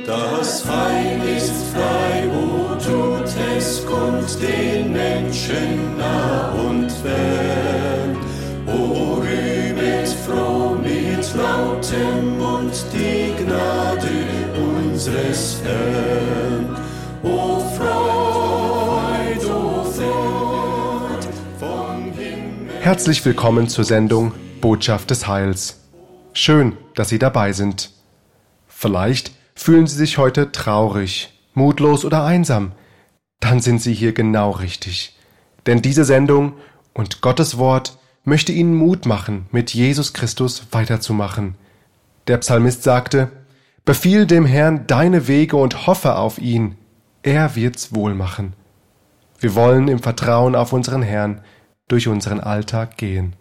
Das Heil ist frei, o tut es kund den Menschen nah und fern. O rühmet froh mit lautem Mund die Gnade unseres Herrn. O Freud vom Himmel. Herzlich willkommen zur Sendung Botschaft des Heils. Schön, dass Sie dabei sind. Vielleicht fühlen Sie sich heute traurig, mutlos oder einsam. Dann sind Sie hier genau richtig. Denn diese Sendung und Gottes Wort möchte Ihnen Mut machen, mit Jesus Christus weiterzumachen. Der Psalmist sagte: Befiehl dem Herrn deine Wege und hoffe auf ihn. Er wird's wohl machen. Wir wollen im Vertrauen auf unseren Herrn durch unseren Alltag gehen.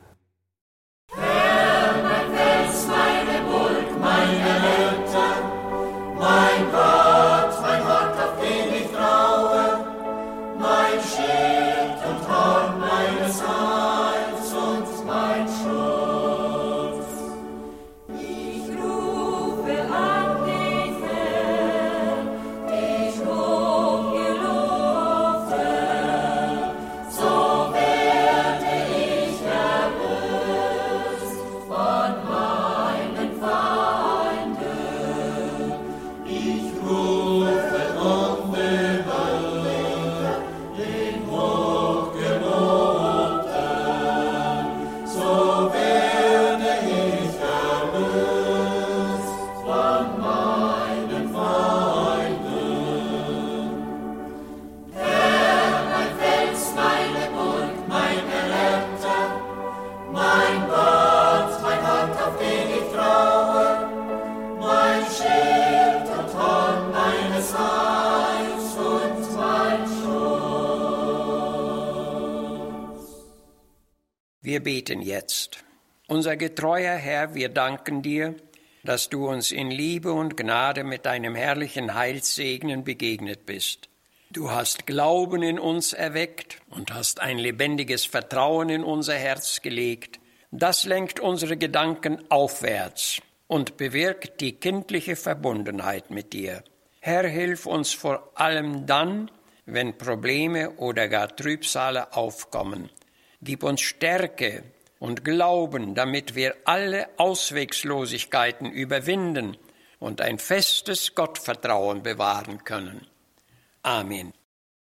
Wir beten jetzt. Unser getreuer Herr, wir danken dir, dass du uns in Liebe und Gnade mit deinem herrlichen Heilssegnen begegnet bist. Du hast Glauben in uns erweckt und hast ein lebendiges Vertrauen in unser Herz gelegt. Das lenkt unsere Gedanken aufwärts und bewirkt die kindliche Verbundenheit mit dir. Herr, hilf uns vor allem dann, wenn Probleme oder gar Trübsale aufkommen. Gib uns Stärke und Glauben, damit wir alle Auswegslosigkeiten überwinden und ein festes Gottvertrauen bewahren können. Amen.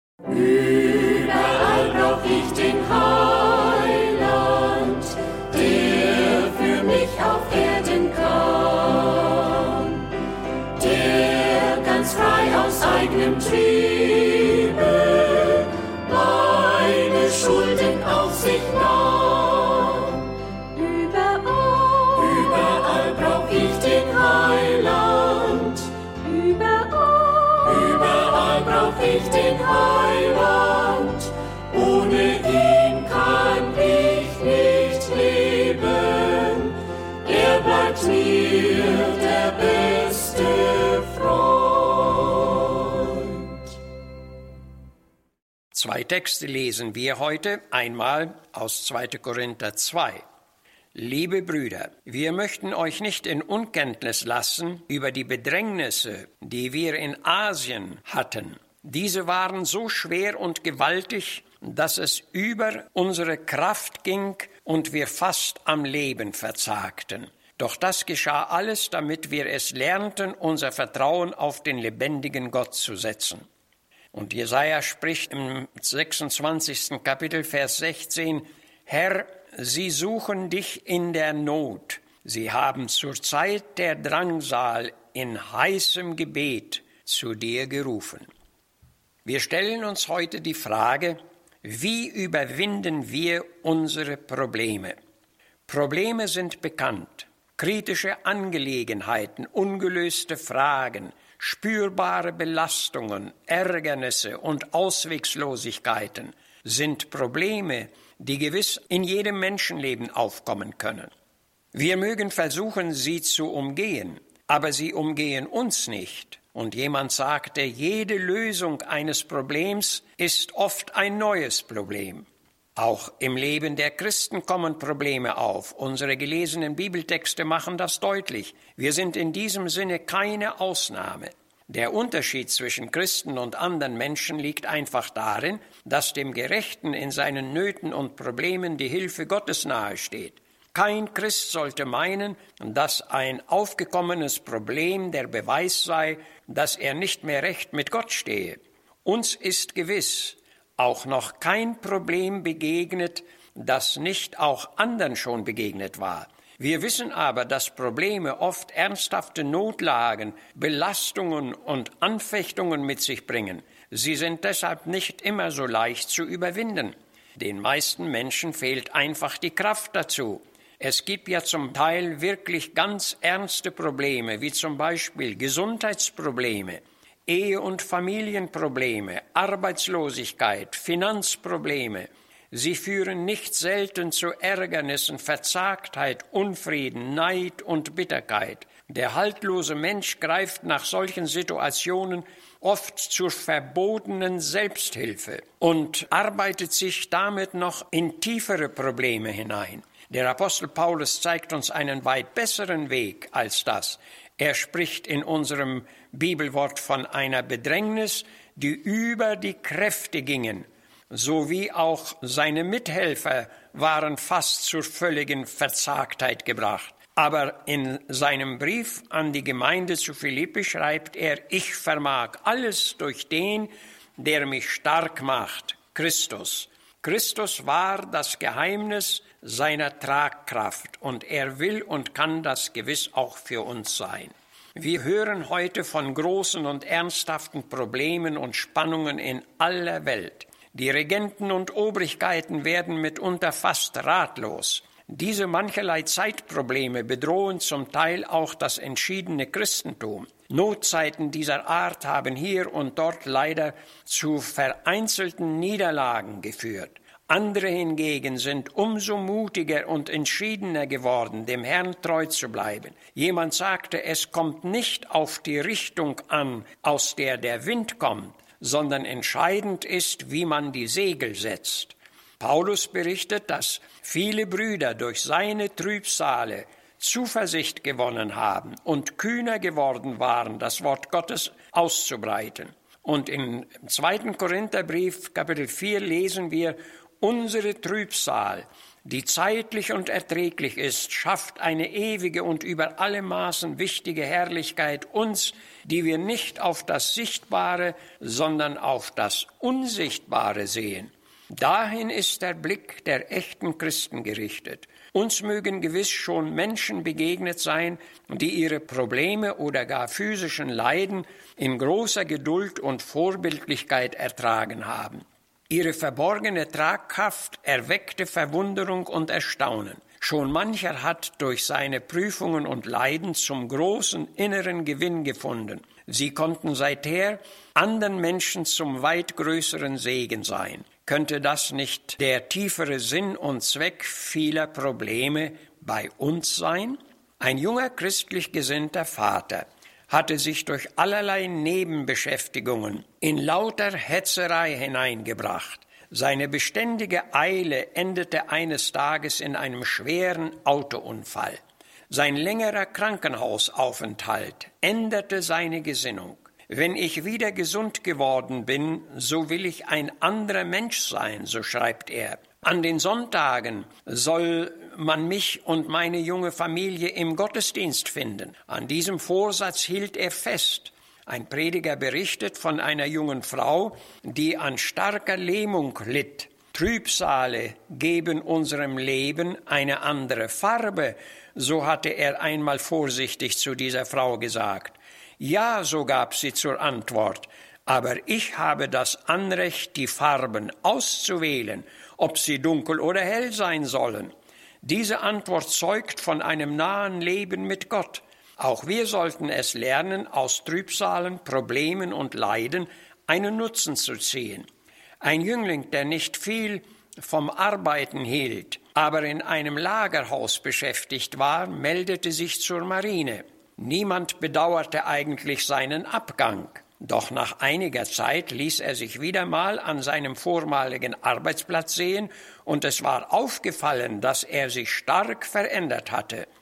Überall brauch ich den Heiland, der für mich auf Erden kam, der ganz frei aus eigenem Triebe meine Schulden auf sich nahm. Überall brauch ich den Heiland, überall brauch ich den Heiland. Ohne ihn kann ich nicht leben, er bleibt mir der beste Freund. 2 Texte lesen wir heute, einmal aus 2. Korinther 2. Liebe Brüder, wir möchten euch nicht in Unkenntnis lassen über die Bedrängnisse, die wir in Asien hatten. Diese waren so schwer und gewaltig, dass es über unsere Kraft ging und wir fast am Leben verzagten. Doch das geschah alles, damit wir es lernten, unser Vertrauen auf den lebendigen Gott zu setzen. Und Jesaja spricht im 26. Kapitel, Vers 16, Herr, sie suchen dich in der Not. Sie haben zur Zeit der Drangsal in heißem Gebet zu dir gerufen. Wir stellen uns heute die Frage, wie überwinden wir unsere Probleme? Probleme sind bekannt. Kritische Angelegenheiten, ungelöste Fragen, spürbare Belastungen, Ärgernisse und Auswegslosigkeiten sind Probleme, die gewiss in jedem Menschenleben aufkommen können. Wir mögen versuchen, sie zu umgehen, aber sie umgehen uns nicht. Und jemand sagte, jede Lösung eines Problems ist oft ein neues Problem. Auch im Leben der Christen kommen Probleme auf. Unsere gelesenen Bibeltexte machen das deutlich. Wir sind in diesem Sinne keine Ausnahme. Der Unterschied zwischen Christen und anderen Menschen liegt einfach darin, dass dem Gerechten in seinen Nöten und Problemen die Hilfe Gottes nahesteht. Kein Christ sollte meinen, dass ein aufgekommenes Problem der Beweis sei, dass er nicht mehr recht mit Gott stehe. Uns ist gewiss auch noch kein Problem begegnet, das nicht auch anderen schon begegnet war. Wir wissen aber, dass Probleme oft ernsthafte Notlagen, Belastungen und Anfechtungen mit sich bringen. Sie sind deshalb nicht immer so leicht zu überwinden. Den meisten Menschen fehlt einfach die Kraft dazu. Es gibt ja zum Teil wirklich ganz ernste Probleme, wie zum Beispiel Gesundheitsprobleme, Ehe- und Familienprobleme, Arbeitslosigkeit, Finanzprobleme. Sie führen nicht selten zu Ärgernissen, Verzagtheit, Unfrieden, Neid und Bitterkeit. Der haltlose Mensch greift nach solchen Situationen oft zur verbotenen Selbsthilfe und arbeitet sich damit noch in tiefere Probleme hinein. Der Apostel Paulus zeigt uns einen weit besseren Weg als das. Er spricht in unserem Bibelwort von einer Bedrängnis, die über die Kräfte gingen, sowie auch seine Mithelfer waren fast zur völligen Verzagtheit gebracht. Aber in seinem Brief an die Gemeinde zu Philippi schreibt er: Ich vermag alles durch den, der mich stark macht, Christus. Christus war das Geheimnis seiner Tragkraft und er will und kann das gewiss auch für uns sein. Wir hören heute von großen und ernsthaften Problemen und Spannungen in aller Welt. Die Regenten und Obrigkeiten werden mitunter fast ratlos. Diese mancherlei Zeitprobleme bedrohen zum Teil auch das entschiedene Christentum. Notzeiten dieser Art haben hier und dort leider zu vereinzelten Niederlagen geführt. Andere hingegen sind umso mutiger und entschiedener geworden, dem Herrn treu zu bleiben. Jemand sagte, es kommt nicht auf die Richtung an, aus der der Wind kommt, sondern entscheidend ist, wie man die Segel setzt. Paulus berichtet, dass viele Brüder durch seine Trübsale Zuversicht gewonnen haben und kühner geworden waren, das Wort Gottes auszubreiten. Und im 2. Korintherbrief, Kapitel 4, lesen wir: Unsere Trübsal, die zeitlich und erträglich ist, schafft eine ewige und über alle Maßen wichtige Herrlichkeit uns, die wir nicht auf das Sichtbare, sondern auf das Unsichtbare sehen. Dahin ist der Blick der echten Christen gerichtet. Uns mögen gewiss schon Menschen begegnet sein, die ihre Probleme oder gar physischen Leiden in großer Geduld und Vorbildlichkeit ertragen haben. Ihre verborgene Tragkraft erweckte Verwunderung und Erstaunen. Schon mancher hat durch seine Prüfungen und Leiden zum großen inneren Gewinn gefunden. Sie konnten seither anderen Menschen zum weit größeren Segen sein. Könnte das nicht der tiefere Sinn und Zweck vieler Probleme bei uns sein? Ein junger christlich gesinnter Vater hatte sich durch allerlei Nebenbeschäftigungen in lauter Hetzerei hineingebracht. Seine beständige Eile endete eines Tages in einem schweren Autounfall. Sein längerer Krankenhausaufenthalt änderte seine Gesinnung. Wenn ich wieder gesund geworden bin, so will ich ein anderer Mensch sein, so schreibt er. An den Sonntagen soll man mich und meine junge Familie im Gottesdienst finden. An diesem Vorsatz hielt er fest. Ein Prediger berichtet von einer jungen Frau, die an starker Lähmung litt. Trübsale geben unserem Leben eine andere Farbe, so hatte er einmal vorsichtig zu dieser Frau gesagt. Ja, so gab sie zur Antwort, aber ich habe das Anrecht, die Farben auszuwählen, ob sie dunkel oder hell sein sollen. Diese Antwort zeugt von einem nahen Leben mit Gott. Auch wir sollten es lernen, aus Trübsalen, Problemen und Leiden einen Nutzen zu ziehen. Ein Jüngling, der nicht viel vom Arbeiten hielt, aber in einem Lagerhaus beschäftigt war, meldete sich zur Marine. Niemand bedauerte eigentlich seinen Abgang. Doch nach einiger Zeit ließ er sich wieder mal an seinem vormaligen Arbeitsplatz sehen und es war aufgefallen, dass er sich stark verändert hatte.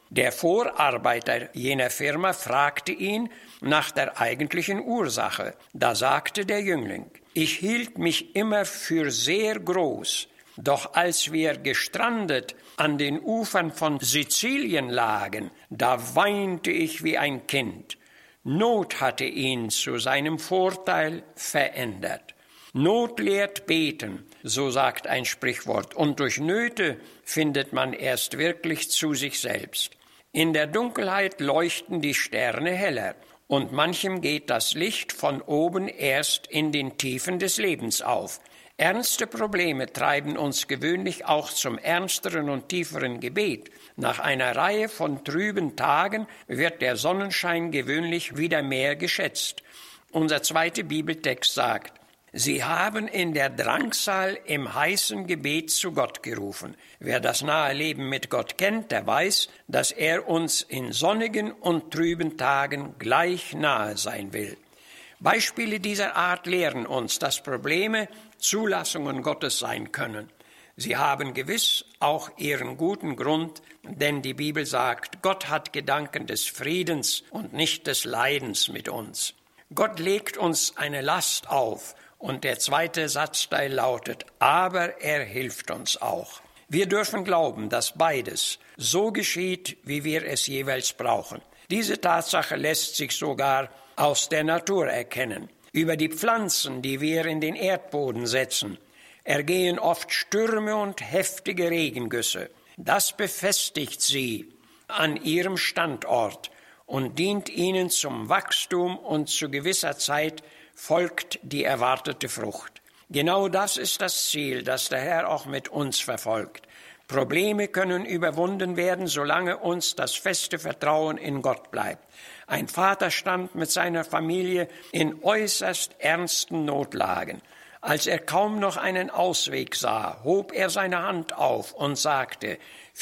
Der Vorarbeiter jener Firma fragte ihn nach der eigentlichen Ursache. Da sagte der Jüngling: Ich hielt mich immer für sehr groß, doch als wir gestrandet an den Ufern von Sizilien lagen, da weinte ich wie ein Kind. Not hatte ihn zu seinem Vorteil verändert. Not lehrt beten, so sagt ein Sprichwort, und durch Nöte findet man erst wirklich zu sich selbst. In der Dunkelheit leuchten die Sterne heller, und manchem geht das Licht von oben erst in den Tiefen des Lebens auf. Ernste Probleme treiben uns gewöhnlich auch zum ernsteren und tieferen Gebet. Nach einer Reihe von trüben Tagen wird der Sonnenschein gewöhnlich wieder mehr geschätzt. Unser zweiter Bibeltext sagt: Sie haben in der Drangsal im heißen Gebet zu Gott gerufen. Wer das nahe Leben mit Gott kennt, der weiß, dass er uns in sonnigen und trüben Tagen gleich nahe sein will. Beispiele dieser Art lehren uns, dass Probleme Zulassungen Gottes sein können. Sie haben gewiss auch ihren guten Grund, denn die Bibel sagt, Gott hat Gedanken des Friedens und nicht des Leidens mit uns. Gott legt uns eine Last auf, und der zweite Satzteil lautet, aber er hilft uns auch. Wir dürfen glauben, dass beides so geschieht, wie wir es jeweils brauchen. Diese Tatsache lässt sich sogar aus der Natur erkennen. Über die Pflanzen, die wir in den Erdboden setzen, ergehen oft Stürme und heftige Regengüsse. Das befestigt sie an ihrem Standort und dient ihnen zum Wachstum, und zu gewisser Zeit folgt die erwartete Frucht. Genau das ist das Ziel, das der Herr auch mit uns verfolgt. Probleme können überwunden werden, solange uns das feste Vertrauen in Gott bleibt. Ein Vater stand mit seiner Familie in äußerst ernsten Notlagen. Als er kaum noch einen Ausweg sah, hob er seine Hand auf und sagte: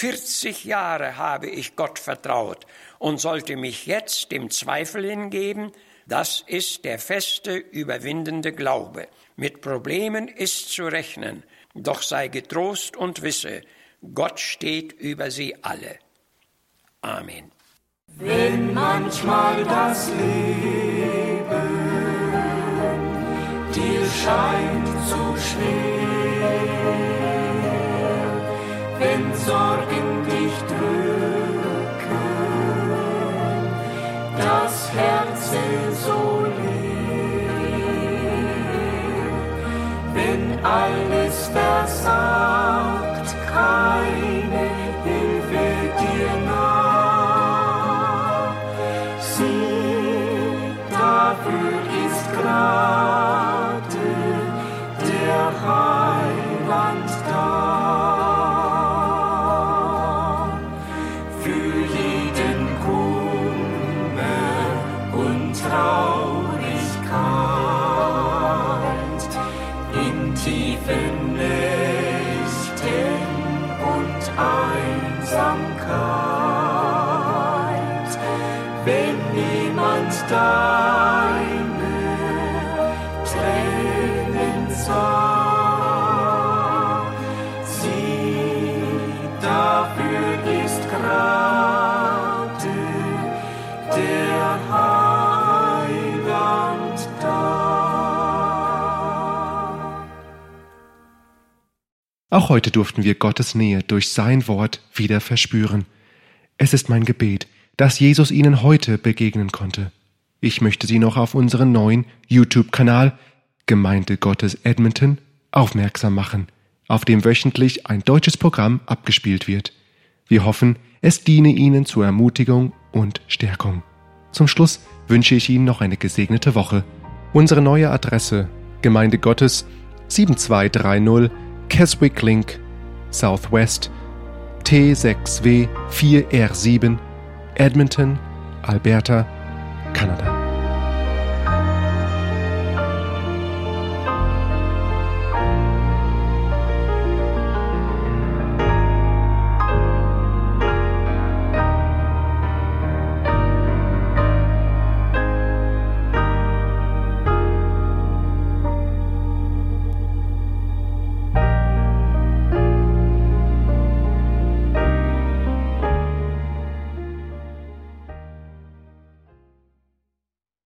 40 Jahre habe ich Gott vertraut und sollte mich jetzt dem Zweifel hingeben? Das ist der feste, überwindende Glaube. Mit Problemen ist zu rechnen, doch sei getrost und wisse, Gott steht über sie alle. Amen. Wenn manchmal das Leben dir scheint zu schwer, wenn Sorgen dich drücken, das Herz so leer, wenn alles versagt, keine Hilfe dir nah. Sieh, dafür ist gerade der Heiland da. Für jeden Kummer und Traurigkeit in tiefen Nächten und Einsamkeit, wenn niemand deine Tränen sah. Sieh, dafür ist gerade der Heiland da. Auch heute durften wir Gottes Nähe durch sein Wort wieder verspüren. Es ist mein Gebet, dass Jesus Ihnen heute begegnen konnte. Ich möchte Sie noch auf unseren neuen YouTube-Kanal Gemeinde Gottes Edmonton aufmerksam machen, auf dem wöchentlich ein deutsches Programm abgespielt wird. Wir hoffen, es diene Ihnen zur Ermutigung und Stärkung. Zum Schluss wünsche ich Ihnen noch eine gesegnete Woche. Unsere neue Adresse: Gemeinde Gottes 7230 Keswick Link, Southwest, T6W 4R7, Edmonton, Alberta, Kanada.